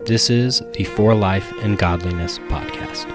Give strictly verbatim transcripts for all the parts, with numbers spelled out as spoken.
This is the For Life and Godliness podcast.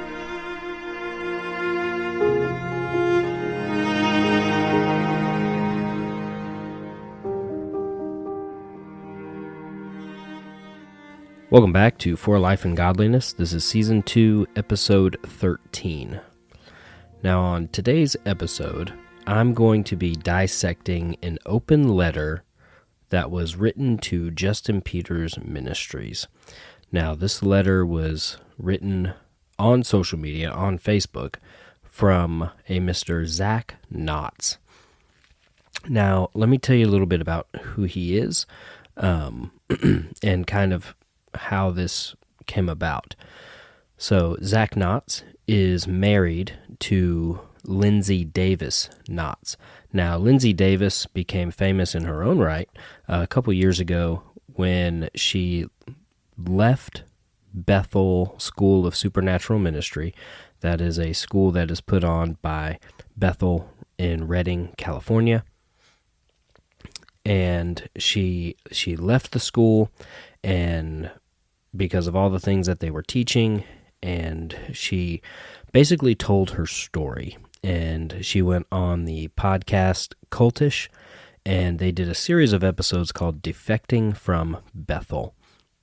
Welcome back to For Life and Godliness. This is Season two, Episode thirteen. Now, on today's episode, I'm going to be dissecting an open letter that was written to Justin Peters Ministries. Now, this letter was written on social media, on Facebook, from a Mister Zach Knotts. Now, let me tell you a little bit about who he is, um, and kind of how this came about. So, Zach Knotts is married to Lindsay Davis Knotts. Now, Lindsay Davis became famous in her own right uh, a couple years ago when she left Bethel School of Supernatural Ministry. That is a school that is put on by Bethel in Redding, California. And she she left the school, and because of all the things that they were teaching, and she basically told her story. And she went on the podcast Cultish, and they did a series of episodes called Defecting from Bethel.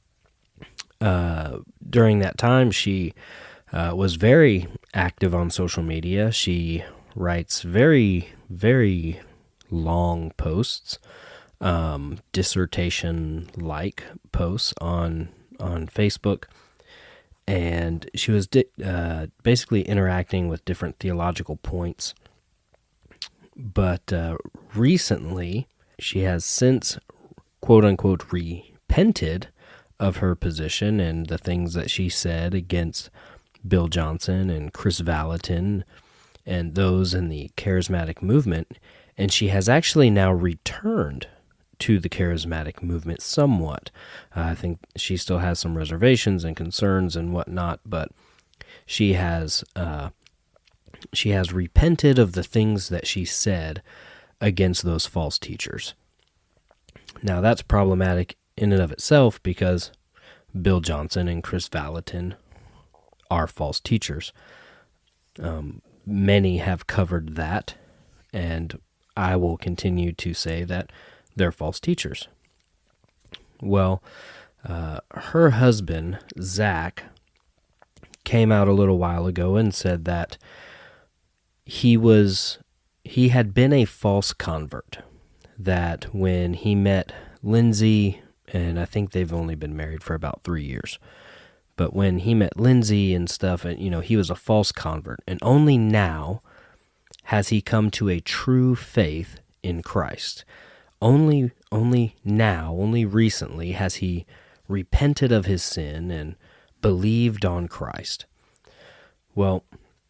Uh, during that time, she uh, was very active on social media. She writes very, very long posts, um, dissertation-like posts on on Facebook. And she was di- uh, basically interacting with different theological points. But uh, recently, she has since, quote-unquote, repented of her position and the things that she said against Bill Johnson and Chris Valentin and those in the charismatic movement. And she has actually now returned to the charismatic movement somewhat. Uh, I think she still has some reservations and concerns and whatnot, but she has uh, she has repented of the things that she said against those false teachers. Now, that's problematic in and of itself because Bill Johnson and Chris Valentin are false teachers. Um, many have covered that, and I will continue to say that they're false teachers. Well, uh, her husband, Zach, came out a little while ago and said that he was he had been a false convert, that when he met Lindsay, and I think they've only been married for about three years, but when he met Lindsay and stuff, you know, he was a false convert, and only now has he come to a true faith in Christ. Only only now, only recently has he repented of his sin and believed on Christ. Well,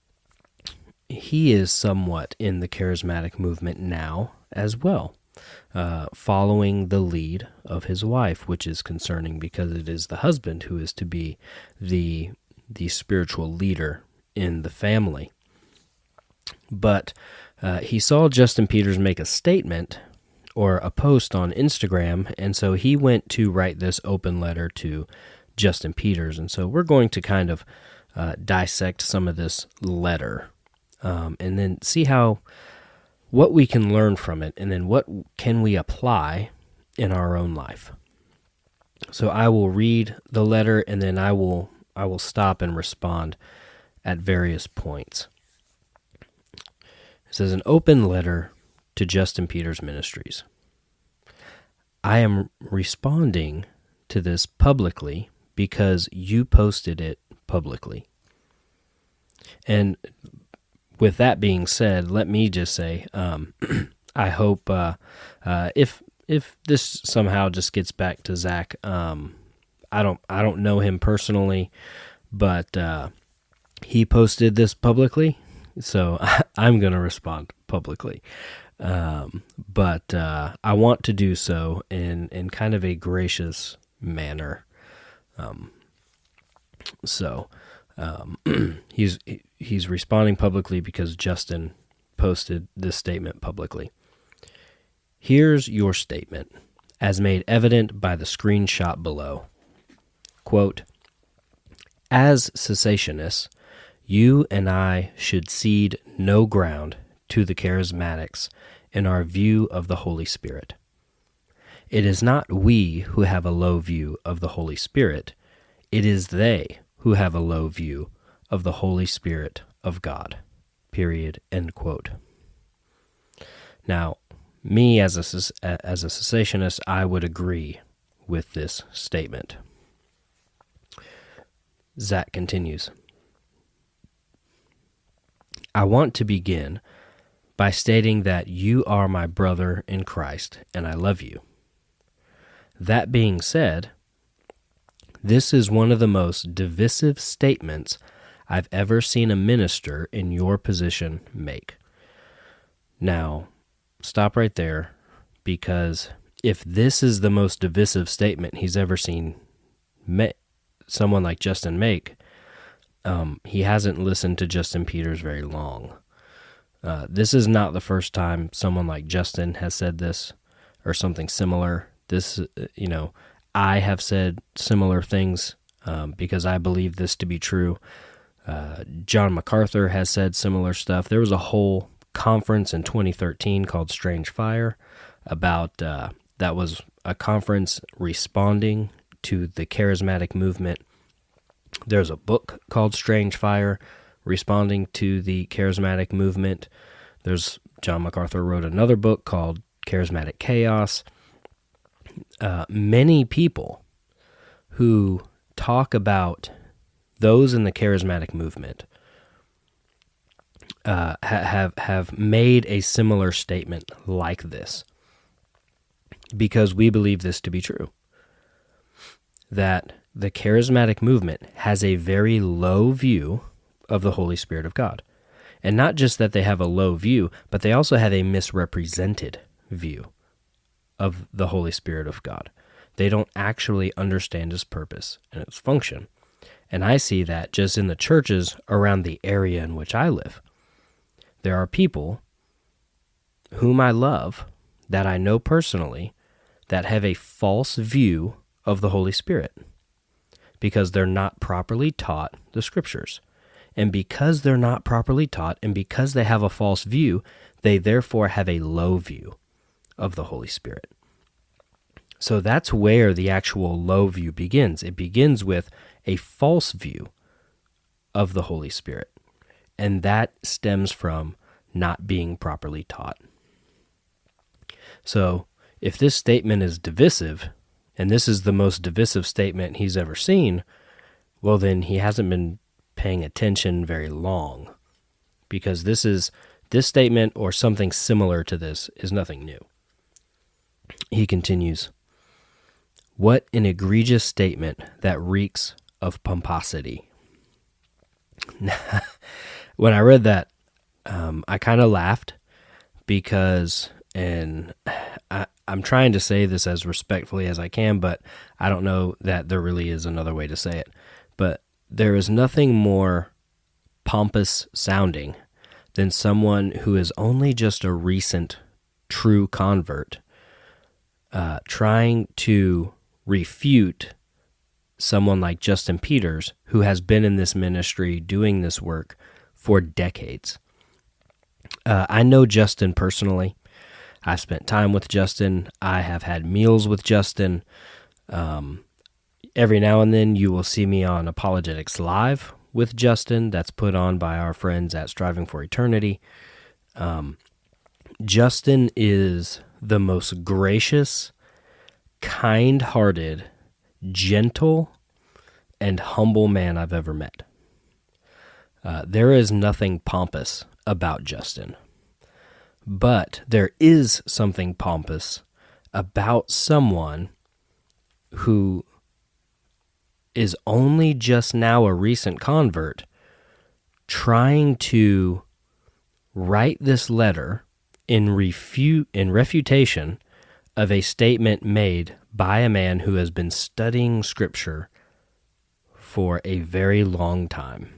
he is somewhat in the charismatic movement now as well, uh, following the lead of his wife, which is concerning because it is the husband who is to be the the spiritual leader in the family. But uh, he saw Justin Peters make a statement or a post on Instagram, and so he went to write this open letter to Justin Peters. And so we're going to kind of uh, dissect some of this letter, um, and then see how, what we can learn from it, and then what can we apply in our own life. So I will read the letter, and then I will I will stop and respond at various points. It says, an open letter to Justin Peters Ministries. I am responding to this publicly because you posted it publicly. And with that being said, let me just say, um, I hope uh, uh, if if this somehow just gets back to Zach, um, I don't I don't know him personally, but uh, he posted this publicly, so I'm going to respond publicly. Um, but uh, I want to do so in, in kind of a gracious manner. Um, so um, he's he's responding publicly because Justin posted this statement publicly. Here's your statement, as made evident by the screenshot below. quote, "As cessationists, you and I should cede no ground to the charismatics in our view of the Holy Spirit. It is not we who have a low view of the Holy Spirit. It is they who have a low view of the Holy Spirit of God." Period. End quote. Now, me as a, as a cessationist, I would agree with this statement. Zach continues, "I want to begin by stating that you are my brother in Christ, and I love you. That being said, this is one of the most divisive statements I've ever seen a minister in your position make." Now, stop right there, because if this is the most divisive statement he's ever seen ma- someone like Justin make, um, he hasn't listened to Justin Peters very long. Uh, this is not the first time someone like Justin has said this or something similar. This, you know, I have said similar things um, because I believe this to be true. Uh, John MacArthur has said similar stuff. There was a whole conference in twenty thirteen called Strange Fire about, uh, that was a conference responding to the charismatic movement. There's a book called Strange Fire responding to the charismatic movement. There's John MacArthur wrote another book called Charismatic Chaos. Uh, many people who talk about those in the charismatic movement uh, ha- have have made a similar statement like this, because we believe this to be true, that the charismatic movement has a very low view of the Holy Spirit of God. And not just that they have a low view, but they also have a misrepresented view of the Holy Spirit of God. They don't actually understand His purpose and its function. And I see that just in the churches around the area in which I live. There are people whom I love, that I know personally, that have a false view of the Holy Spirit because they're not properly taught the Scriptures. And because they're not properly taught, and because they have a false view, they therefore have a low view of the Holy Spirit. So that's where the actual low view begins. It begins with a false view of the Holy Spirit. And that stems from not being properly taught. So if this statement is divisive, and this is the most divisive statement he's ever seen, well, then he hasn't been paying attention very long, because this is this statement or something similar to this is nothing new. He continues, "What an egregious statement that reeks of pomposity." When I read that, um, I kind of laughed because, and I, I'm trying to say this as respectfully as I can, but I don't know that there really is another way to say it. But there is nothing more pompous sounding than someone who is only just a recent true convert uh, trying to refute someone like Justin Peters, who has been in this ministry doing this work for decades. Uh, I know Justin personally. I've spent time with Justin. I have had meals with Justin. Um, every now and then you will see me on Apologetics Live with Justin. That's put on by our friends at Striving for Eternity. Um, Justin is the most gracious, kind-hearted, gentle, and humble man I've ever met. Uh, there is nothing pompous about Justin. But there is something pompous about someone who is only just now a recent convert trying to write this letter in refute in refutation of a statement made by a man who has been studying Scripture for a very long time.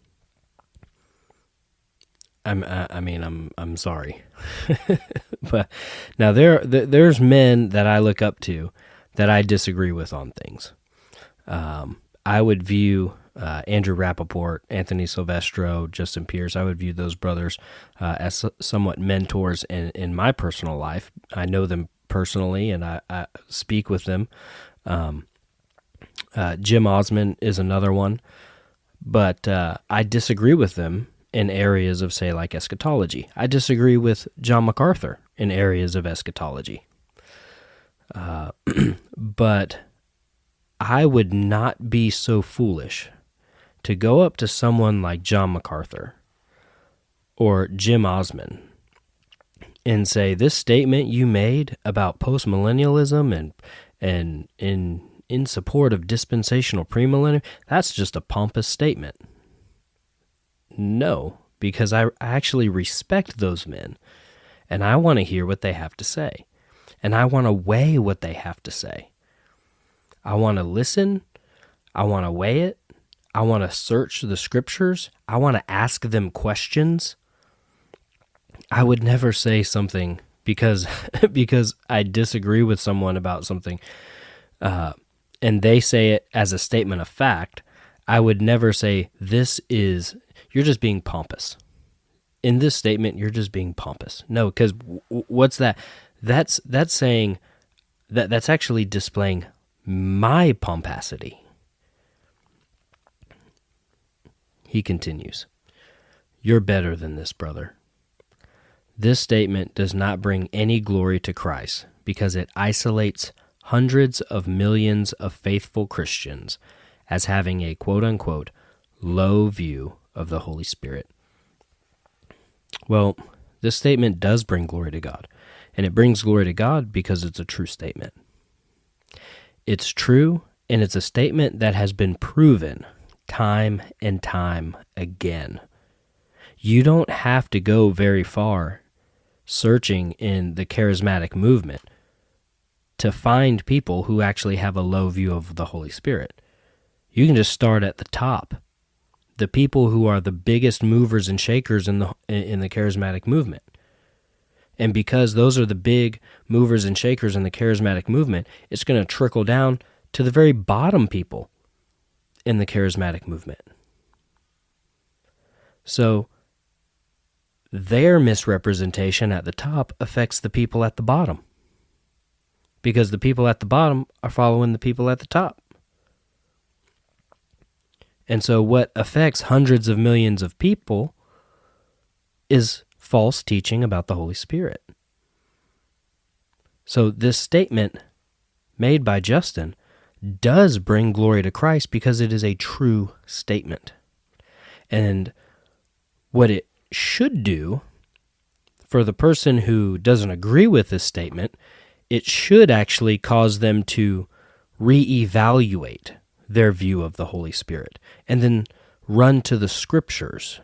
I'm, I mean, I'm, I'm sorry, but now there, there's men that I look up to that I disagree with on things, um, I would view uh, Andrew Rappaport, Anthony Silvestro, Justin Pierce, I would view those brothers uh, as somewhat mentors in, in my personal life. I know them personally, and I, I speak with them. Um, uh, Jim Osman is another one, but uh, I disagree with them in areas of, say, like eschatology. I disagree with John MacArthur in areas of eschatology. Uh, but I would not be so foolish to go up to someone like John MacArthur or Jim Osman and say, this statement you made about postmillennialism and and in in support of dispensational premillennial, that's just a pompous statement. No, because I actually respect those men, and I want to hear what they have to say, and I want to weigh what they have to say. I want to listen. I want to weigh it. I want to search the scriptures. I want to ask them questions. I would never say something because because I disagree with someone about something, uh, and they say it as a statement of fact. I would never say, this is, you're just being pompous. In this statement, you're just being pompous. No, because w- what's that? That's that's saying that that's actually displaying my pomposity. He continues, you're better than this, brother. This statement does not bring any glory to Christ because it isolates hundreds of millions of faithful Christians as having a quote-unquote low view of the Holy Spirit. Well, this statement does bring glory to God, and it brings glory to God because it's a true statement. It's true, and it's a statement that has been proven time and time again. You don't have to go very far searching in the charismatic movement to find people who actually have a low view of the Holy Spirit. You can just start at the top. The people who are the biggest movers and shakers in the in the charismatic movement. And because those are the big movers and shakers in the charismatic movement, it's going to trickle down to the very bottom people in the charismatic movement. So their misrepresentation at the top affects the people at the bottom, because the people at the bottom are following the people at the top. And so what affects hundreds of millions of people is false teaching about the Holy Spirit. So this statement made by Justin does bring glory to Christ because it is a true statement. And what it should do for the person who doesn't agree with this statement, it should actually cause them to reevaluate their view of the Holy Spirit and then run to the scriptures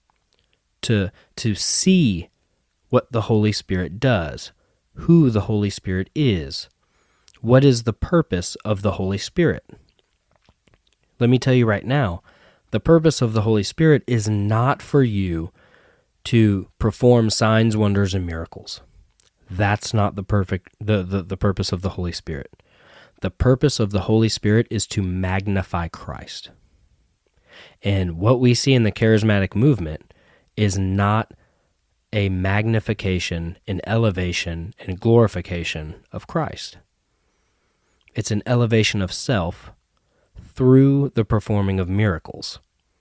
to to see what the Holy Spirit does, who the Holy Spirit is, what is the purpose of the Holy Spirit. Let me tell you right now, the purpose of the Holy Spirit is not for you to perform signs, wonders, and miracles. That's not the perfect the, the, the purpose of the Holy Spirit. The purpose of the Holy Spirit is to magnify Christ. And what we see in the charismatic movement is not a magnification, an elevation, and glorification of Christ. It's an elevation of self through the performing of miracles.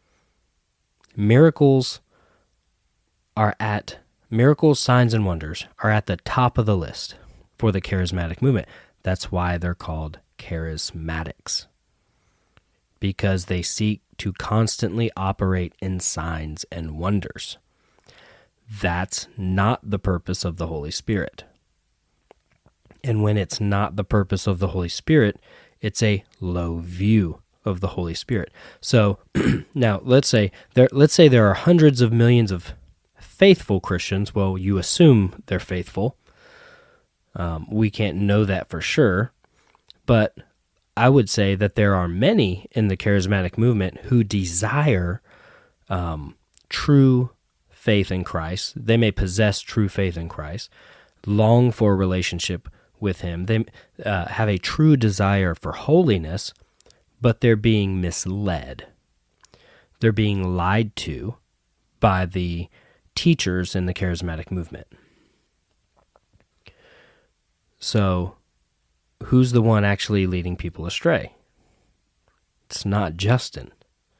Miracles are at, miracles, signs, and wonders are at the top of the list for the charismatic movement. That's why they're called charismatics, because they seek to constantly operate in signs and wonders. That's not the purpose of the Holy Spirit. And when it's not the purpose of the Holy Spirit, it's a low view of the Holy Spirit. So now let's say there let's say there are hundreds of millions of faithful Christians. Well, you assume they're faithful. Um, we can't know that for sure, but I would say that there are many in the charismatic movement who desire um, true faith in Christ. They may possess true faith in Christ, long for a relationship with Him. They uh, have a true desire for holiness, but they're being misled. They're being lied to by the teachers in the charismatic movement. So, who's the one actually leading people astray? It's not Justin.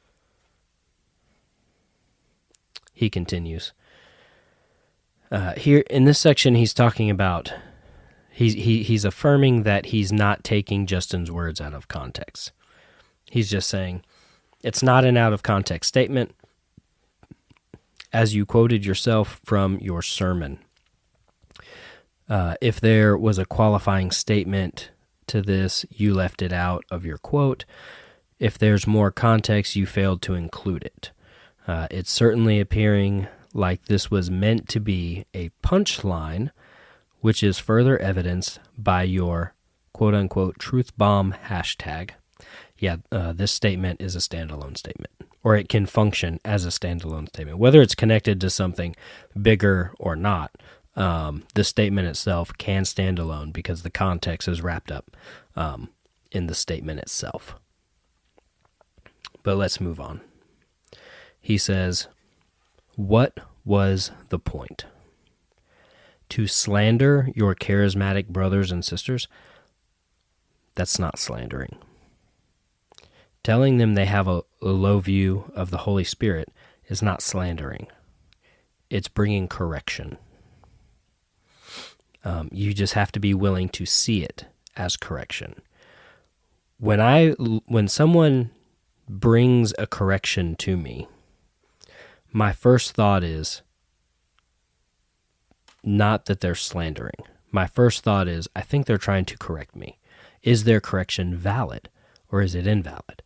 He continues. Uh, here in this section, he's talking about, he's, he, he's affirming that he's not taking Justin's words out of context. He's just saying, it's not an out-of-context statement, as you quoted yourself from your sermon. Uh, if there was a qualifying statement to this, you left it out of your quote. If there's more context, you failed to include it. Uh, it's certainly appearing like this was meant to be a punchline, which is further evidenced by your quote-unquote truth bomb hashtag. Yeah, uh, this statement is a standalone statement, or it can function as a standalone statement. Whether it's connected to something bigger or not, um, the statement itself can stand alone because the context is wrapped up um, in the statement itself. But let's move on. He says, what was the point? To slander your charismatic brothers and sisters? That's not slandering. Telling them they have a, a low view of the Holy Spirit is not slandering. It's bringing correction. Um, you just have to be willing to see it as correction. When I, when someone brings a correction to me, my first thought is not that they're slandering. My first thought is, I think they're trying to correct me. Is their correction valid or is it invalid?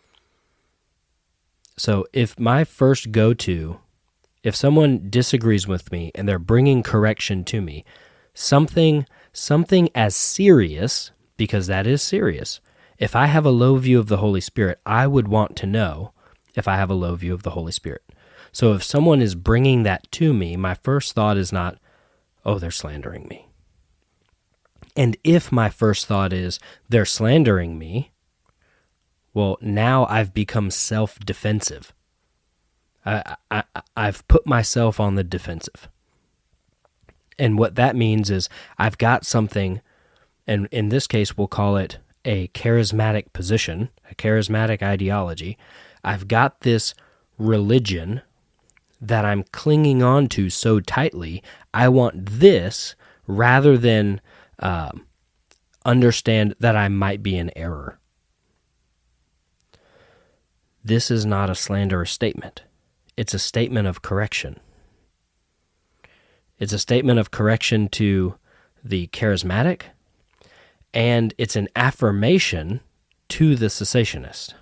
So if my first go-to, if someone disagrees with me and they're bringing correction to me, something something as serious, because that is serious, if I have a low view of the Holy Spirit, I would want to know if I have a low view of the Holy Spirit. So if someone is bringing that to me, my first thought is not, oh, they're slandering me. And if my first thought is, they're slandering me, well, now I've become self-defensive. I, I, I've put myself on the defensive. And what that means is I've got something, and in this case we'll call it a charismatic position, a charismatic ideology. I've got this religion that I'm clinging on to so tightly. I want this rather than uh, understand that I might be in error. This is not a slanderous statement. It's a statement of correction. It's a statement of correction to the charismatic, and it's an affirmation to the cessationist.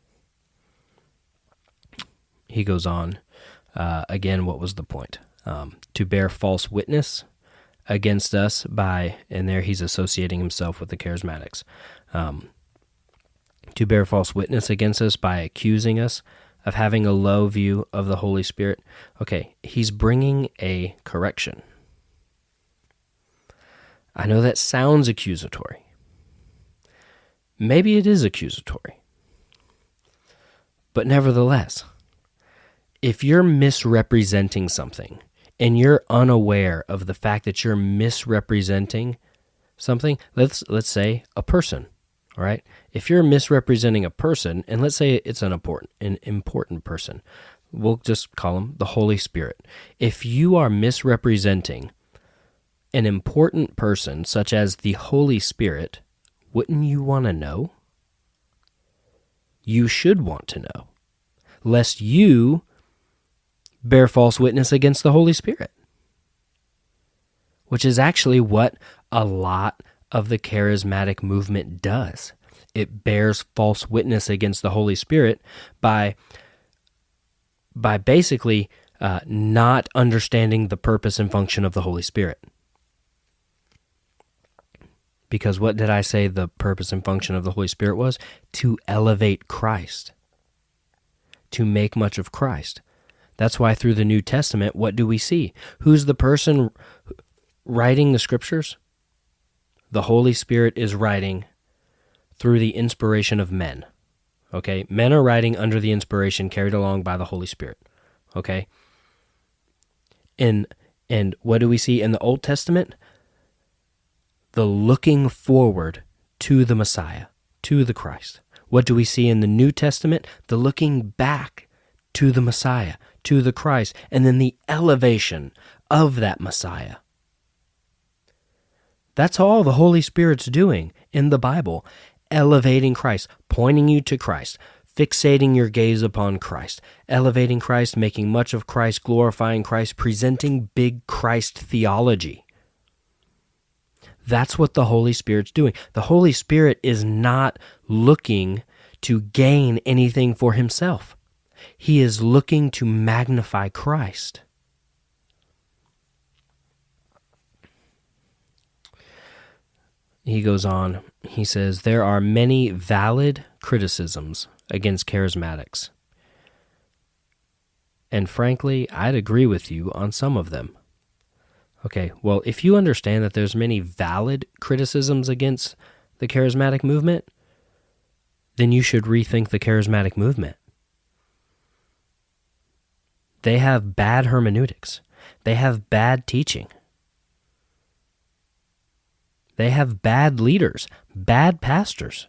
He goes on, uh, again, what was the point? Um, to bear false witness against us by, and there he's associating himself with the charismatics, um, to bear false witness against us by accusing us of having a low view of the Holy Spirit. Okay, he's bringing a correction. I know that sounds accusatory. Maybe it is accusatory. But nevertheless, if you're misrepresenting something and you're unaware of the fact that you're misrepresenting something, let's let's say a person. All right. If you're misrepresenting a person, and let's say it's an important, an important person, we'll just call him the Holy Spirit. If you are misrepresenting an important person, such as the Holy Spirit, wouldn't you want to know? You should want to know, lest you bear false witness against the Holy Spirit, which is actually what a lot of the charismatic movement does. It bears false witness against the Holy Spirit by, by basically uh, not understanding the purpose and function of the Holy Spirit. Because what did I say the purpose and function of the Holy Spirit was? To elevate Christ. To make much of Christ. That's why through the New Testament, what do we see? Who's the person writing the Scriptures? The Holy Spirit is writing through the inspiration of men. Okay, men are writing under the inspiration carried along by the Holy Spirit. Okay, and and what do we see in the Old Testament? The looking forward to the Messiah, to the Christ. What do we see in the New Testament? The looking back to the Messiah, to the Christ, and then the elevation of that Messiah. That's all the Holy Spirit's doing in the Bible, elevating Christ, pointing you to Christ, fixating your gaze upon Christ, elevating Christ, making much of Christ, glorifying Christ, presenting big Christ theology. That's what the Holy Spirit's doing. The Holy Spirit is not looking to gain anything for himself. He is looking to magnify Christ. He goes on, he says, there are many valid criticisms against charismatics. And frankly, I'd agree with you on some of them. Okay, well, if you understand that there's many valid criticisms against the charismatic movement, then you should rethink the charismatic movement. They have bad hermeneutics. They have bad teaching. They have bad leaders, bad pastors.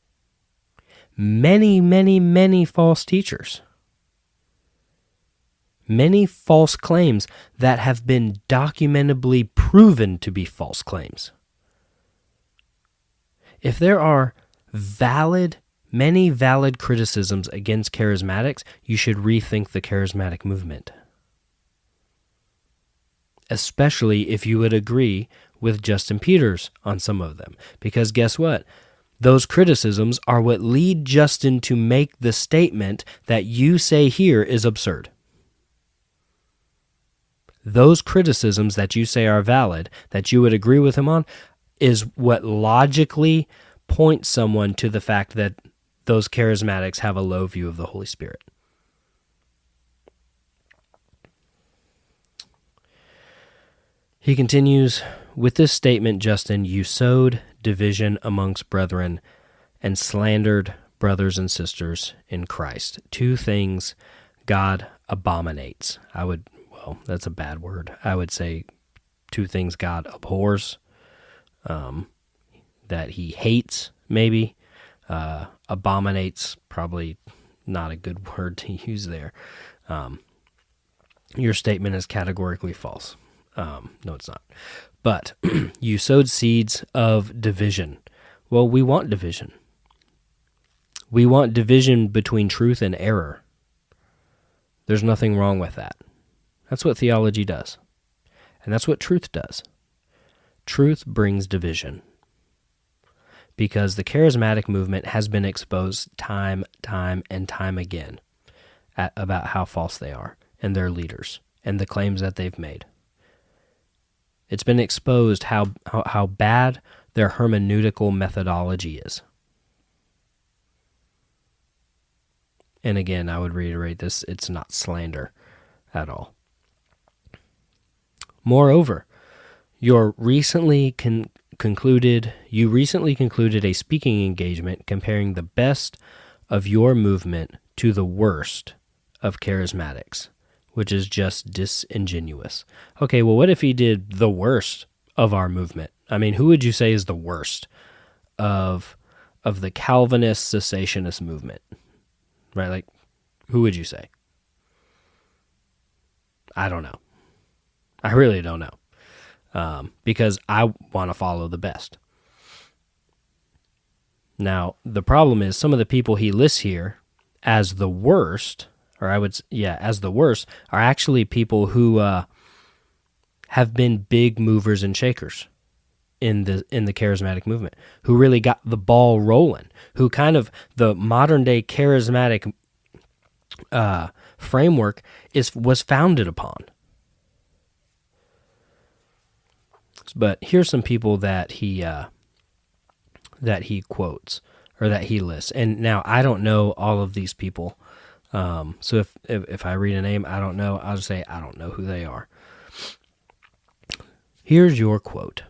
Many, many, many false teachers. Many false claims that have been documentably proven to be false claims. If there are valid, many valid criticisms against charismatics, you should rethink the charismatic movement. Especially if you would agree with Justin Peters on some of them. Because guess what? Those criticisms are what lead Justin to make the statement that you say here is absurd. Those criticisms that you say are valid, that you would agree with him on, is what logically points someone to the fact that those charismatics have a low view of the Holy Spirit. He continues, with this statement, Justin, you sowed division amongst brethren and slandered brothers and sisters in Christ. Two things God abominates. I would, well, that's a bad word. I would say two things God abhors, um, that he hates, maybe. Uh, abominates, probably not a good word to use there. Um, your statement is categorically false. Um, no, it's not. But you sowed seeds of division. Well, we want division. We want division between truth and error. There's nothing wrong with that. That's what theology does. And that's what truth does. Truth brings division. Because the charismatic movement has been exposed time, time, and time again at, about how false they are and their leaders and the claims that they've made. It's been exposed how, how, how bad their hermeneutical methodology is. And again, I would reiterate this, it's not slander at all. Moreover, your recently con- concluded, you recently concluded a speaking engagement comparing the best of your movement to the worst of charismatics, which is just disingenuous. Okay, well, what if he did the worst of our movement? I mean, who would you say is the worst of of the Calvinist cessationist movement? Right? Like, who would you say? I don't know. I really don't know. Um, because I want to follow the best. Now, the problem is some of the people he lists here as the worst, or I would, yeah, as the worst, are actually people who uh, have been big movers and shakers in the in the charismatic movement, who really got the ball rolling, who kind of the modern day charismatic uh, framework is was founded upon. But here's some people that he uh, that he quotes or that he lists, and now I don't know all of these people. Um, so if, if if I read a name I don't know, I'll just say I don't know who they are. Here's your quote.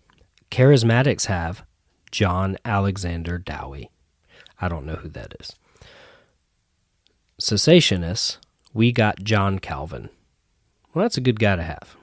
Charismatics have John Alexander Dowie. I don't know who that is. cessationists, we got John Calvin. Well, that's a good guy to have.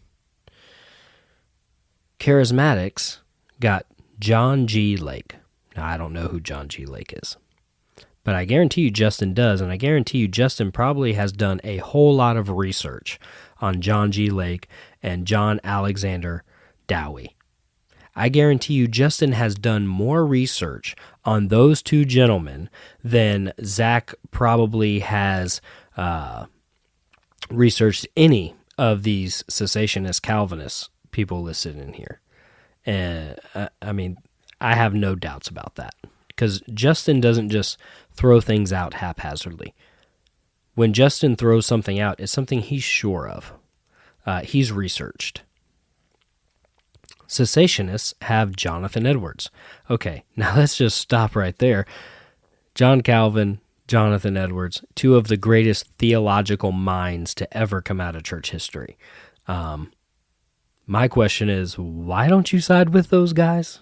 Charismatics got John G. Lake. Now, I don't know who John G. Lake is, but I guarantee you Justin does, and I guarantee you Justin probably has done a whole lot of research on John G. Lake and John Alexander Dowie. I guarantee you Justin has done more research on those two gentlemen than Zach probably has uh, researched any of these cessationist Calvinist people listed in here. And uh, I mean, I have no doubts about that, because Justin doesn't just throw things out haphazardly. When Justin throws something out, it's something he's sure of. Uh, he's researched. Cessationists have Jonathan Edwards. Okay, now let's just stop right there. John Calvin, Jonathan Edwards, two of the greatest theological minds to ever come out of church history. Um, my question is, why don't you side with those guys?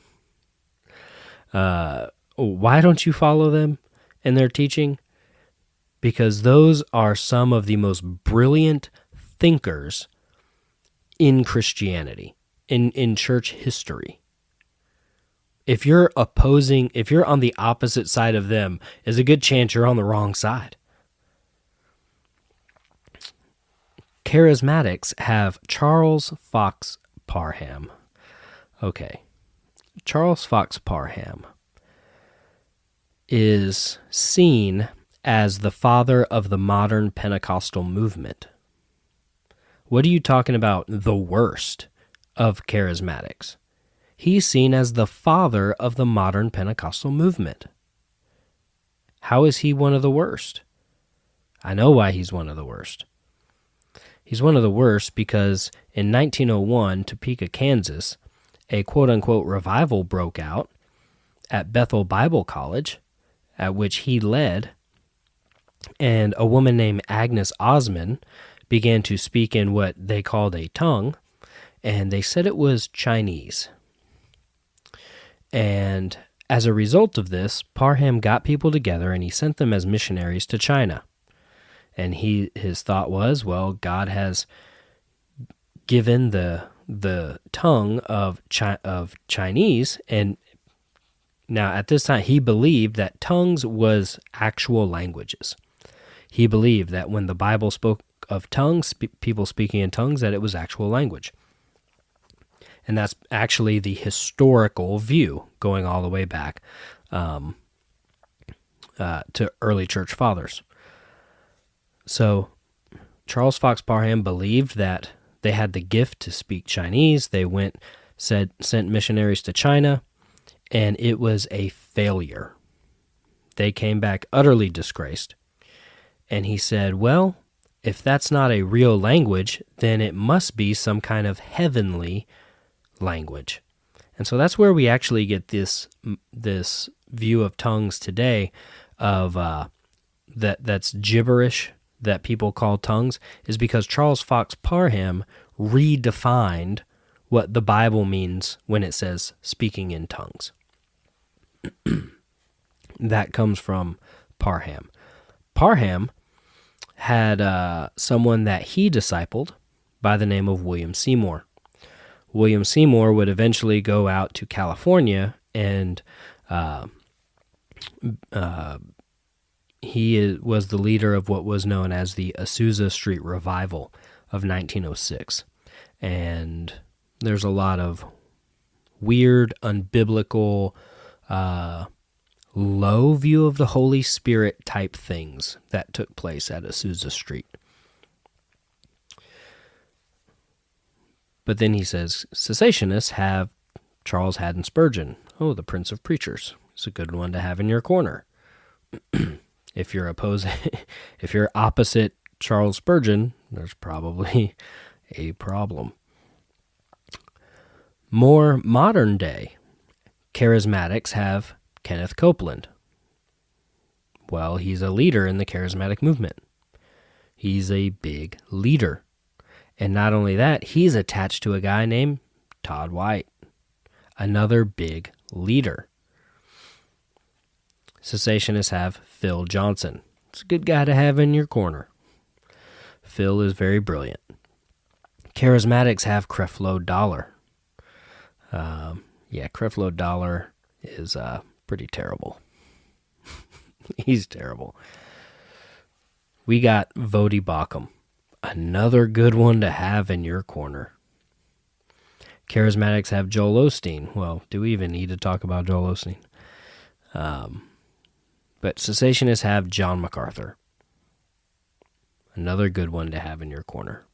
Uh, why don't you follow them in their teaching? Because those are some of the most brilliant thinkers in Christianity. In, in church history. If you're opposing, if you're on the opposite side of them, there's a good chance you're on the wrong side. Charismatics have Charles Fox Parham. Okay. Charles Fox Parham is seen as the father of the modern Pentecostal movement. What are you talking about, the worst of charismatics? He's seen as the father of the modern Pentecostal movement. How is he one of the worst? I know why he's one of the worst. He's one of the worst because in nineteen oh one, Topeka, Kansas, a quote-unquote revival broke out at Bethel Bible College, at which he led, and a woman named Agnes Osman began to speak in what they called a tongue, and they said it was Chinese. And as a result of this, Parham got people together and he sent them as missionaries to China. And he his thought was, well, God has given the the tongue of Chi- of Chinese, and now at this time he believed that tongues was actual languages. He believed that when the Bible spoke of tongues, sp- people speaking in tongues, that it was actual language. And that's actually the historical view, going all the way back um, uh, to early church fathers. So Charles Fox Parham believed that they had the gift to speak Chinese. They went, said, sent missionaries to China, and it was a failure. They came back utterly disgraced. And he said, well, if that's not a real language, then it must be some kind of heavenly language. And so that's where we actually get this this view of tongues today, of uh, that that's gibberish that people call tongues, is because Charles Fox Parham redefined what the Bible means when it says speaking in tongues. That comes from Parham. Parham had uh, someone that he discipled by the name of William Seymour. William Seymour would eventually go out to California, and uh, uh, he is, was the leader of what was known as the Azusa Street Revival of nineteen oh six. And there's a lot of weird, unbiblical, uh, low view of the Holy Spirit type things that took place at Azusa Street. But then he says, cessationists have Charles Haddon Spurgeon. Oh, the Prince of Preachers. It's a good one to have in your corner. If you're opposing, if you're opposite Charles Spurgeon, there's probably a problem. More modern day charismatics have Kenneth Copeland. Well, he's a leader in the charismatic movement. He's a big leader. And not only that, he's attached to a guy named Todd White, another big leader. Cessationists have Phil Johnson. It's a good guy to have in your corner. Phil is very brilliant. Charismatics have Creflo Dollar. Um, yeah, Creflo Dollar is uh, pretty terrible. He's terrible. We got Voddie Baucham, another good one to have in your corner. Charismatics have Joel Osteen. Well, do we even need to talk about Joel Osteen? Um, but cessationists have John MacArthur. Another good one to have in your corner.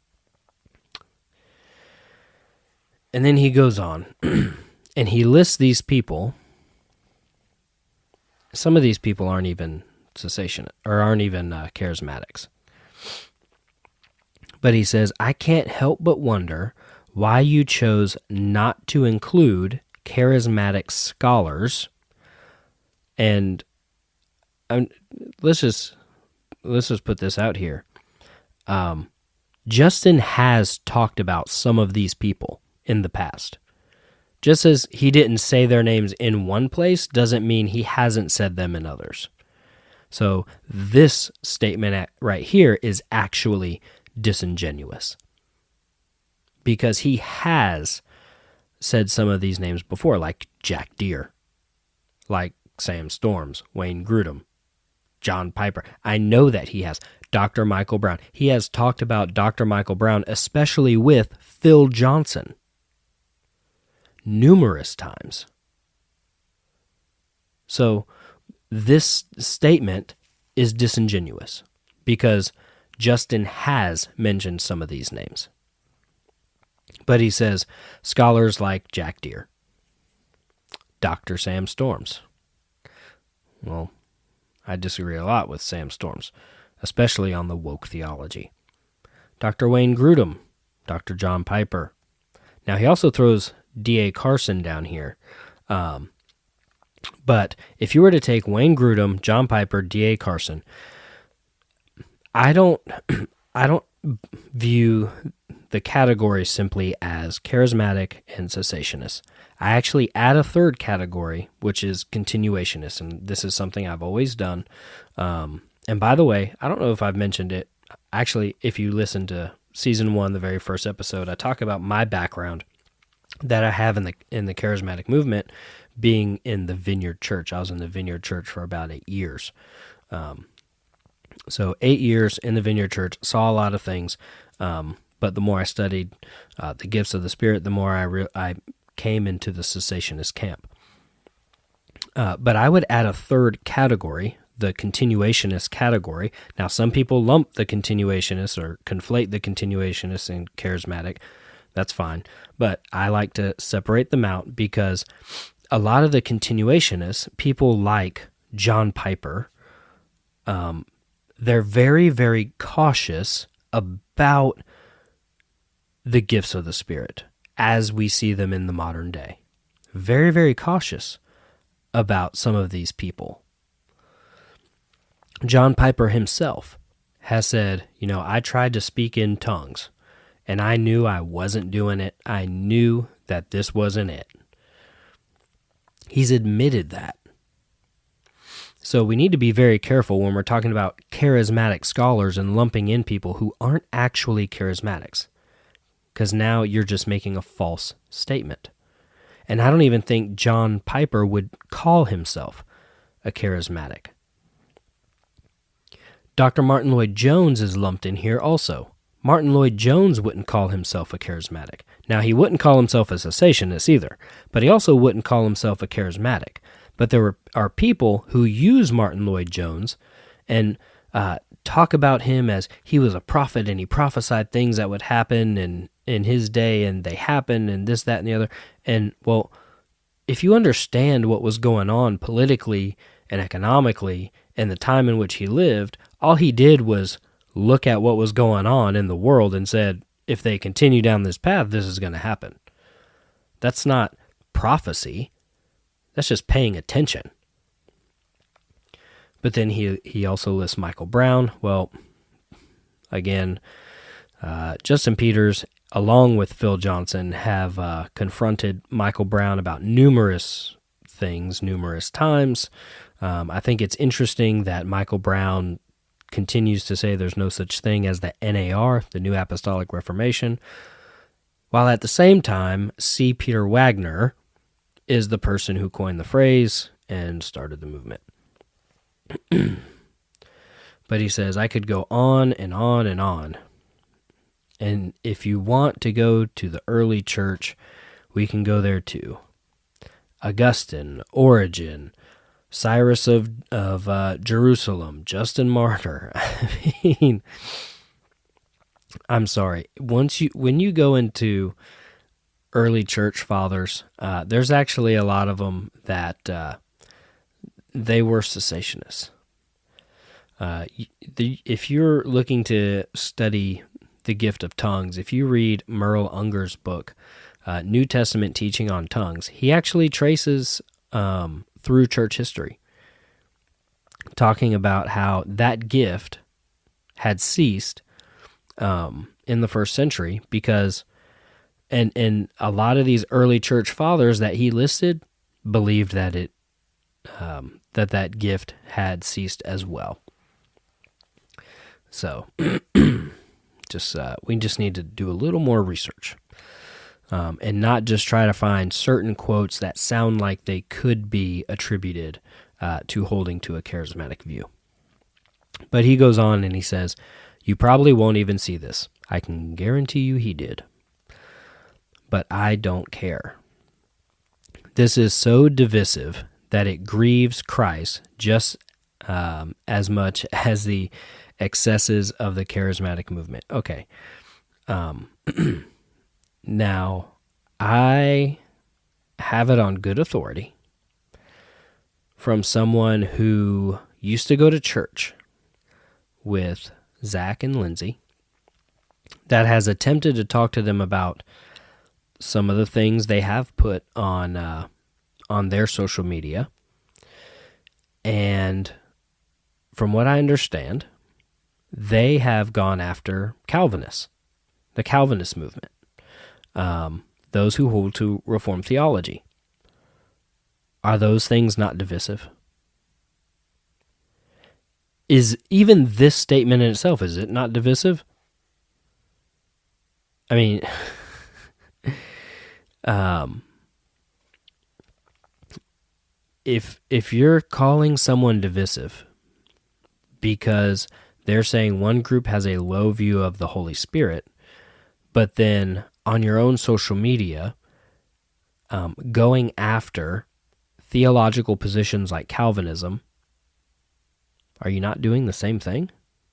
And then he goes on, and he lists these people. Some of these people aren't even cessation or aren't even uh, charismatics. But he says, I can't help but wonder why you chose not to include charismatic scholars. And um, let's just let's just put this out here. Um, Justin has talked about some of these people in the past. Just as he didn't say their names in one place doesn't mean he hasn't said them in others. So this statement right here is actually disingenuous because he has said some of these names before, like Jack Deere, like Sam Storms, Wayne Grudem, John Piper. I know that he has. Doctor Michael Brown. He has talked about Doctor Michael Brown, especially with Phil Johnson, numerous times. So this statement is disingenuous because Justin has mentioned some of these names. But he says scholars like Jack Deere, Doctor Sam Storms. Well, I disagree a lot with Sam Storms, especially on the woke theology. Doctor Wayne Grudem, Doctor John Piper. Now, he also throws D A Carson down here. Um, but if you were to take Wayne Grudem, John Piper, D A Carson, I don't, I don't view the category simply as charismatic and cessationist. I actually add a third category, which is continuationist, and this is something I've always done. Um, and by the way, I don't know if I've mentioned it. Actually, if you listen to season one, the very first episode, I talk about my background that I have in the in the charismatic movement, being in the Vineyard Church. I was in the Vineyard Church for about eight years. Um, so eight years in the Vineyard Church, saw a lot of things. Um, but the more I studied uh, the gifts of the Spirit, the more I re- I came into the cessationist camp. Uh, but I would add a third category, the continuationist category. Now, some people lump the continuationists or conflate the continuationists and charismatic. That's fine. But I like to separate them out because a lot of the continuationists, people like John Piper, um, they're very, very cautious about the gifts of the Spirit as we see them in the modern day. Very, very cautious about some of these people. John Piper himself has said, you know, I tried to speak in tongues, and I knew I wasn't doing it. I knew that this wasn't it. He's admitted that. So we need to be very careful when we're talking about charismatic scholars and lumping in people who aren't actually charismatics, because now you're just making a false statement. And I don't even think John Piper would call himself a charismatic. Doctor Martin Lloyd-Jones is lumped in here also. Martin Lloyd-Jones wouldn't call himself a charismatic. Now, he wouldn't call himself a cessationist either, but he also wouldn't call himself a charismatic. But there were, are people who use Martin Lloyd-Jones and uh, talk about him as he was a prophet and he prophesied things that would happen in, in his day, and they happened, and this, that, and the other. And, well, if you understand what was going on politically and economically in the time in which he lived, all he did was look at what was going on in the world and said, if they continue down this path, this is going to happen. That's not prophecy. That's just paying attention. But then he he also lists Michael Brown. Well, again, uh, Justin Peters, along with Phil Johnson, have uh, confronted Michael Brown about numerous things, numerous times. Um, I think it's interesting that Michael Brown continues to say there's no such thing as the N A R, the New Apostolic Reformation, while at the same time, C. Peter Wagner is the person who coined the phrase and started the movement. But he says, I could go on and on and on. And if you want to go to the early church, we can go there too. Augustine, Origen, Cyrus of of uh, Jerusalem, Justin Martyr. I mean, I'm sorry. Once you when you go into early church fathers, uh, there's actually a lot of them that uh, they were cessationists. Uh, the, if you're looking to study the gift of tongues, if you read Merle Unger's book, uh, New Testament Teaching on Tongues, he actually traces um, through church history, talking about how that gift had ceased um, in the first century because, and and a lot of these early church fathers that he listed believed that it um, that that gift had ceased as well. So, just uh, we just need to do a little more research, um, and not just try to find certain quotes that sound like they could be attributed uh, to holding to a charismatic view. But he goes on and he says, "You probably won't even see this. I can guarantee you he did. But I don't care. This is so divisive that it grieves Christ just um, as much as the excesses of the charismatic movement." Okay. Um, now, I have it on good authority from someone who used to go to church with Zach and Lindsay that has attempted to talk to them about some of the things they have put on uh, on their social media. And from what I understand, they have gone after Calvinists, the Calvinist movement, um, those who hold to Reformed theology. Are those things not divisive? Is even this statement in itself, is it not divisive? I mean, um, if if you're calling someone divisive because they're saying one group has a low view of the Holy Spirit, but then on your own social media, um, going after theological positions like Calvinism, are you not doing the same thing?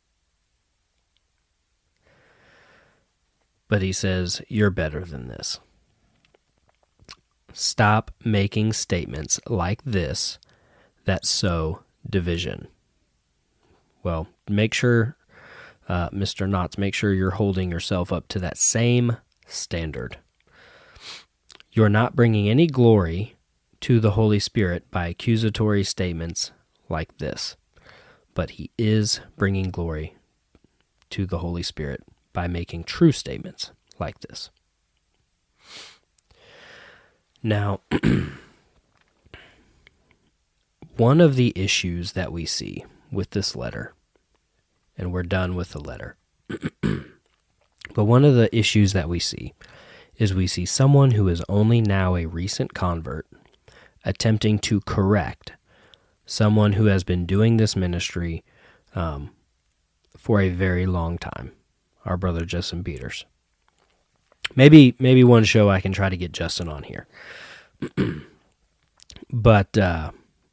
But he says, you're better than this. Stop making statements like this that sow division. Well, make sure, uh, Mister Knotts, make sure you're holding yourself up to that same standard. You're not bringing any glory to the Holy Spirit by accusatory statements like this, but he is bringing glory to the Holy Spirit by making true statements like this. Now, one of the issues that we see with this letter, and we're done with the letter, but one of the issues that we see is we see someone who is only now a recent convert attempting to correct someone who has been doing this ministry um, for a very long time, our brother Justin Peters. Maybe maybe one show I can try to get Justin on here. But uh,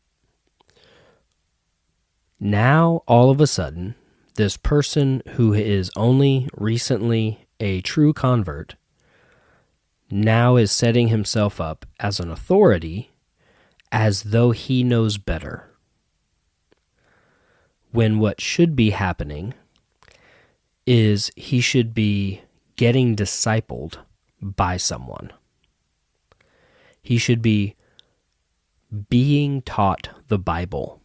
now, all of a sudden, this person who is only recently a true convert now is setting himself up as an authority as though he knows better, when what should be happening is he should be getting discipled by someone. He should be being taught the Bible.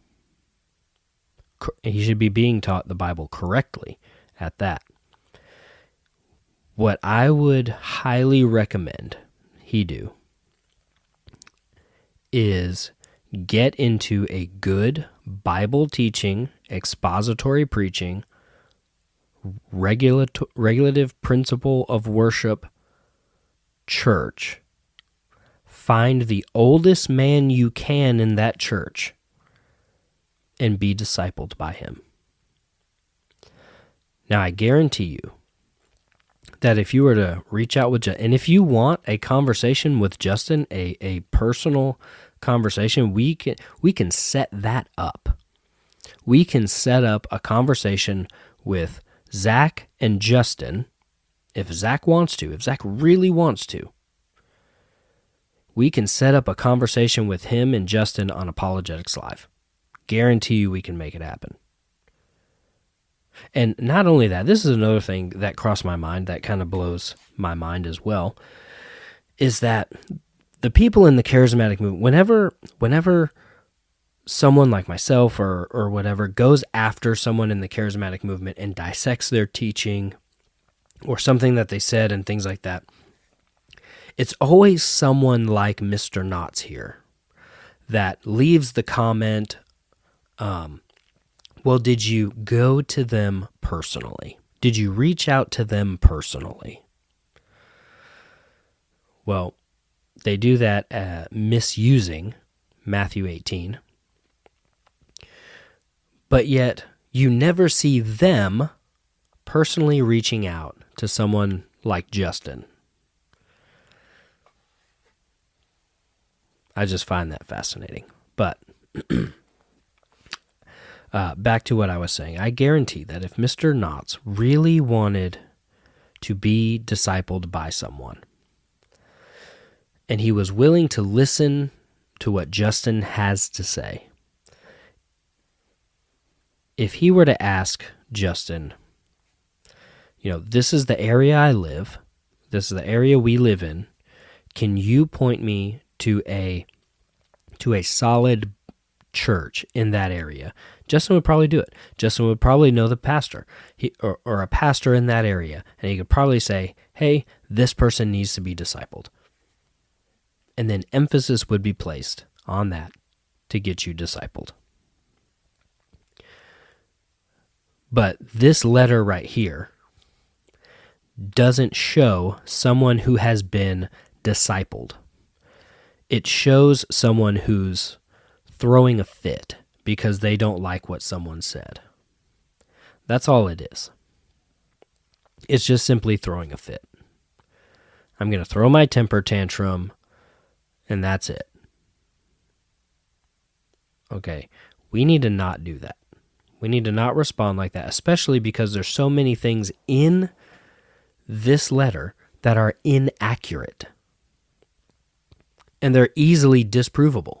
He should be being taught the Bible correctly at that. What I would highly recommend he do is get into a good Bible teaching, expository preaching, regulato- regulative principle of worship church. Find the oldest man you can in that church and be discipled by him. Now, I guarantee you that if you were to reach out with Justin, and if you want a conversation with Justin, a, a personal conversation, we can we can set that up. We can set up a conversation with Zach and Justin, if Zach wants to, if Zach really wants to. We can set up a conversation with him and Justin on Apologetics Live. Guarantee you we can make it happen. And not only that, this is another thing that crossed my mind that kind of blows my mind as well, is that the people in the charismatic movement, whenever whenever someone like myself or or whatever goes after someone in the charismatic movement and dissects their teaching or something that they said and things like that, it's always someone like Mister Knotts here that leaves the comment, um, well, did you go to them personally? Did you reach out to them personally? Well, they do that uh, misusing Matthew eighteen, but yet you never see them personally reaching out to someone like Justin. I just find that fascinating. But uh, back to what I was saying. I guarantee that if Mister Knotts really wanted to be discipled by someone, and he was willing to listen to what Justin has to say, if he were to ask Justin, you know, this is the area I live, this is the area we live in, can you point me to a to a solid church in that area? Justin would probably do it. Justin would probably know the pastor he, or, or a pastor in that area, and he could probably say, hey, this person needs to be discipled. And then emphasis would be placed on that to get you discipled. But this letter right here doesn't show someone who has been discipled. It shows someone who's throwing a fit because they don't like what someone said. That's all it is. It's just simply throwing a fit. I'm going to throw my temper tantrum, and that's it. Okay, we need to not do that. We need to not respond like that, especially because there's so many things in this letter that are inaccurate. And they're easily disprovable.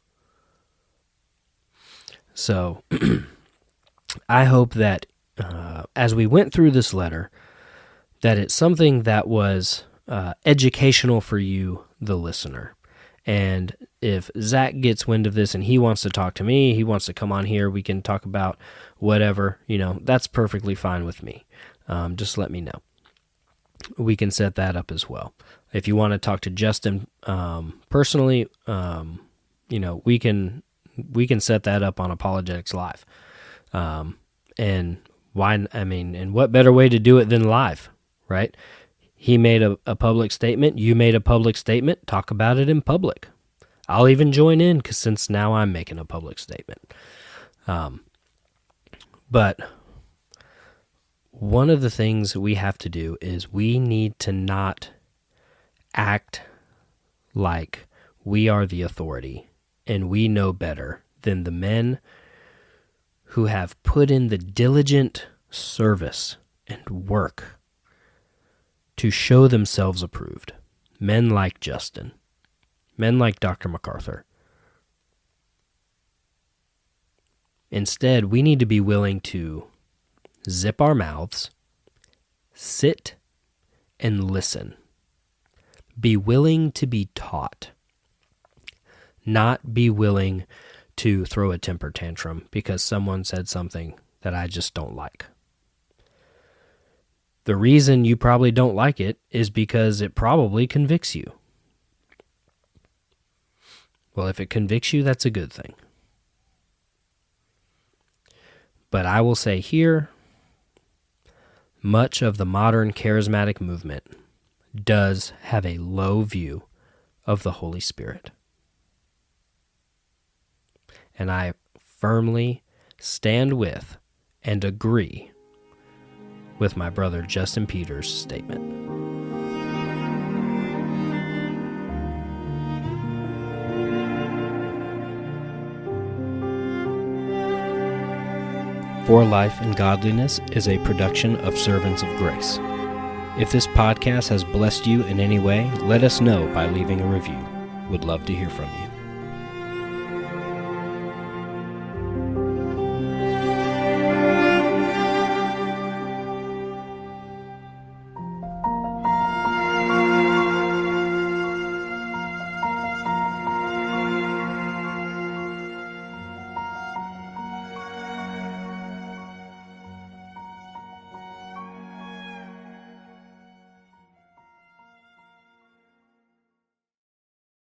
So, I hope that uh, as we went through this letter, that it's something that was uh, educational for you, the listener. And if Zach gets wind of this and he wants to talk to me, he wants to come on here, we can talk about whatever, you know, that's perfectly fine with me. Um, just let me know. We can set that up as well. If you want to talk to Justin um, personally, um, you know, we can we can set that up on Apologetics Live. Um, and why? I mean, and what better way to do it than live, right? He made a, a public statement. You made a public statement. Talk about it in public. I'll even join in because since now I'm making a public statement. Um, but one of the things we have to do is we need to not act like we are the authority and we know better than the men who have put in the diligent service and work to show themselves approved. Men like Justin, men like Doctor MacArthur. Instead, we need to be willing to zip our mouths, sit, and listen. Be willing to be taught. Not be willing to throw a temper tantrum because someone said something that I just don't like. The reason you probably don't like it is because it probably convicts you. Well, if it convicts you, that's a good thing. But I will say here, much of the modern charismatic movement does have a low view of the Holy Spirit. And I firmly stand with and agree with my brother Justin Peters' statement. For Life and Godliness is a production of Servants of Grace. If this podcast has blessed you in any way, let us know by leaving a review. Would love to hear from you.